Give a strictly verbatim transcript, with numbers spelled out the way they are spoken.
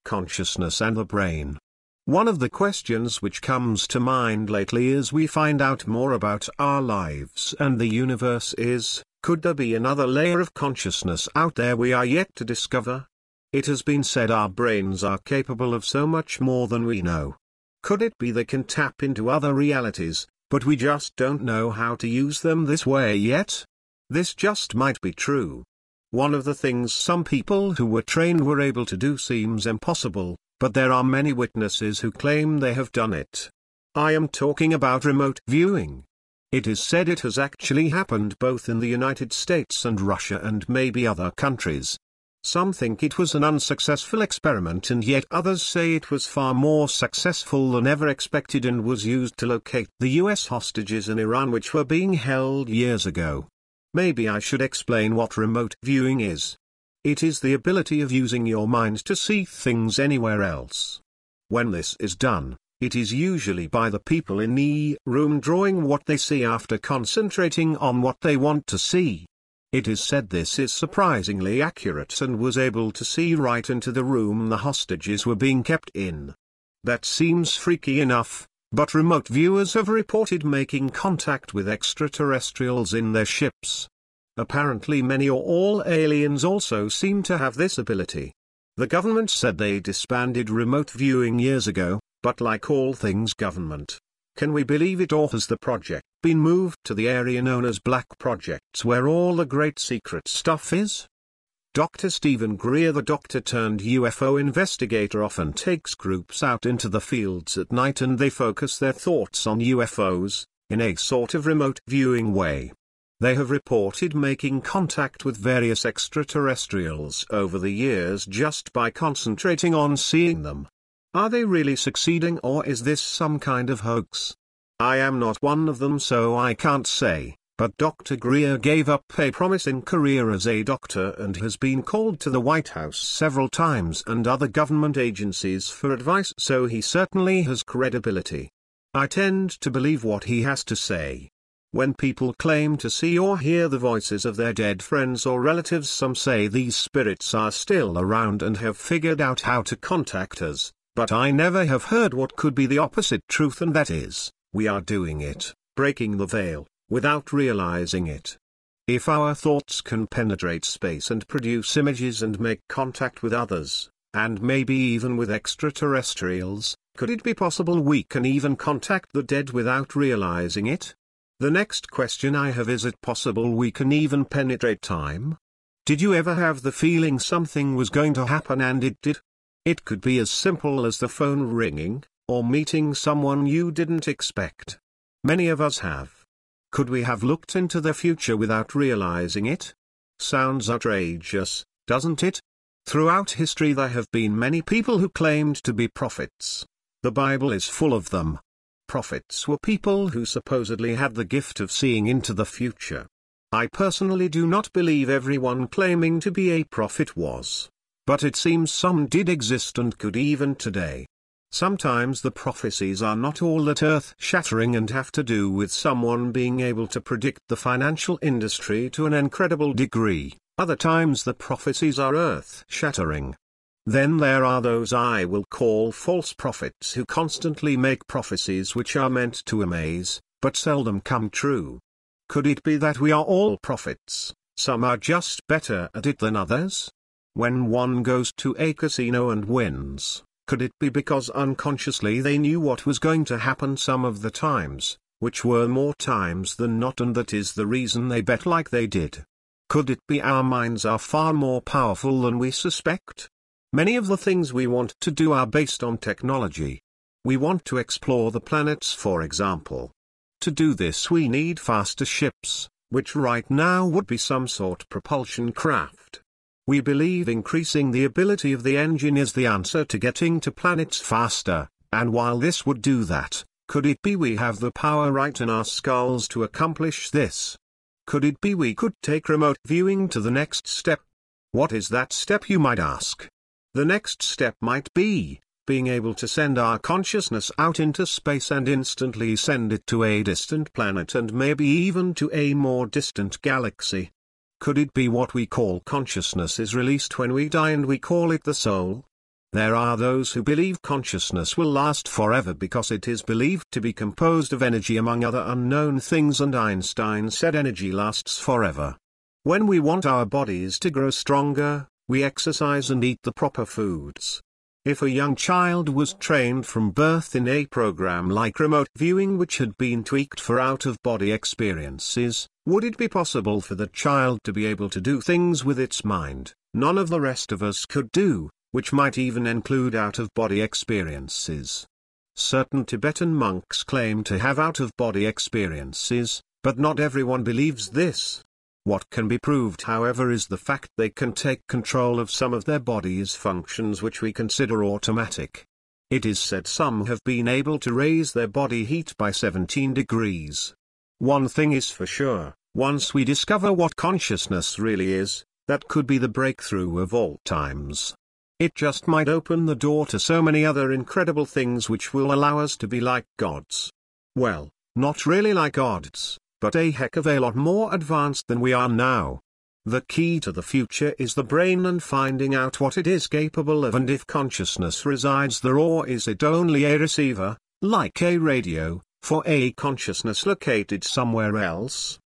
consciousness and the brain. One of the questions which comes to mind lately as we find out more about our lives and the universe is, could there be another layer of consciousness out there we are yet to discover? It has been said our brains are capable of so much more than we know. Could it be they can tap into other realities, but we just don't know how to use them this way yet? This just might be true. One of the things some people who were trained were able to do seems impossible, but there are many witnesses who claim they have done it. I am talking about remote viewing. It is said it has actually happened both in the United States and Russia and maybe other countries. Some think it was an unsuccessful experiment and yet others say it was far more successful than ever expected and was used to locate the U S hostages in Iran which were being held years ago. Maybe I should explain what remote viewing is. It is the ability of using your mind to see things anywhere else. When this is done, it is usually by the people in the room drawing what they see after concentrating on what they want to see. It is said this is surprisingly accurate and was able to see right into the room the hostages were being kept in. That seems freaky enough, but remote viewers have reported making contact with extraterrestrials in their ships. Apparently many or all aliens also seem to have this ability. The government said they disbanded remote viewing years ago, but like all things government, can we believe it, or has the project been moved to the area known as Black Projects where all the great secret stuff is? Doctor Stephen Greer, the doctor turned U F O investigator, often takes groups out into the fields at night and they focus their thoughts on U F Os, in a sort of remote viewing way. They have reported making contact with various extraterrestrials over the years just by concentrating on seeing them. Are they really succeeding, or is this some kind of hoax? I am not one of them so I can't say, but Doctor Greer gave up a promising career as a doctor and has been called to the White House several times and other government agencies for advice, so he certainly has credibility. I tend to believe what he has to say. When people claim to see or hear the voices of their dead friends or relatives, some say these spirits are still around and have figured out how to contact us. But I never have heard what could be the opposite truth, and that is, we are doing it, breaking the veil, without realizing it. If our thoughts can penetrate space and produce images and make contact with others, and maybe even with extraterrestrials, could it be possible we can even contact the dead without realizing it? The next question I have, is it possible we can even penetrate time? Did you ever have the feeling something was going to happen and it did? It could be as simple as the phone ringing, or meeting someone you didn't expect. Many of us have. Could we have looked into the future without realizing it? Sounds outrageous, doesn't it? Throughout history there have been many people who claimed to be prophets. The Bible is full of them. Prophets were people who supposedly had the gift of seeing into the future. I personally do not believe everyone claiming to be a prophet was. But it seems some did exist and could even today. Sometimes the prophecies are not all that earth-shattering and have to do with someone being able to predict the financial industry to an incredible degree. Other times the prophecies are earth-shattering. Then there are those I will call false prophets who constantly make prophecies which are meant to amaze, but seldom come true. Could it be that we are all prophets, some are just better at it than others? When one goes to a casino and wins, could it be because unconsciously they knew what was going to happen some of the times, which were more times than not, and that is the reason they bet like they did? Could it be our minds are far more powerful than we suspect? Many of the things we want to do are based on technology. We want to explore the planets, for example. To do this we need faster ships, which right now would be some sort of propulsion craft. We believe increasing the ability of the engine is the answer to getting to planets faster, and while this would do that, could it be we have the power right in our skulls to accomplish this? Could it be we could take remote viewing to the next step? What is that step, you might ask? The next step might be being able to send our consciousness out into space and instantly send it to a distant planet and maybe even to a more distant galaxy. Could it be what we call consciousness is released when we die and we call it the soul? There are those who believe consciousness will last forever because it is believed to be composed of energy among other unknown things, and Einstein said energy lasts forever. When we want our bodies to grow stronger, we exercise and eat the proper foods. If a young child was trained from birth in a program like remote viewing which had been tweaked for out-of-body experiences, would it be possible for the child to be able to do things with its mind none of the rest of us could do, which might even include out-of-body experiences? Certain Tibetan monks claim to have out-of-body experiences, but not everyone believes this. What can be proved, however, is the fact they can take control of some of their body's functions which we consider automatic. It is said some have been able to raise their body heat by seventeen degrees. One thing is for sure, once we discover what consciousness really is, that could be the breakthrough of all times. It just might open the door to so many other incredible things which will allow us to be like gods. Well, not really like gods, but a heck of a lot more advanced than we are now. The key to the future is the brain and finding out what it is capable of, and if consciousness resides there, or is it only a receiver, like a radio, for a consciousness located somewhere else.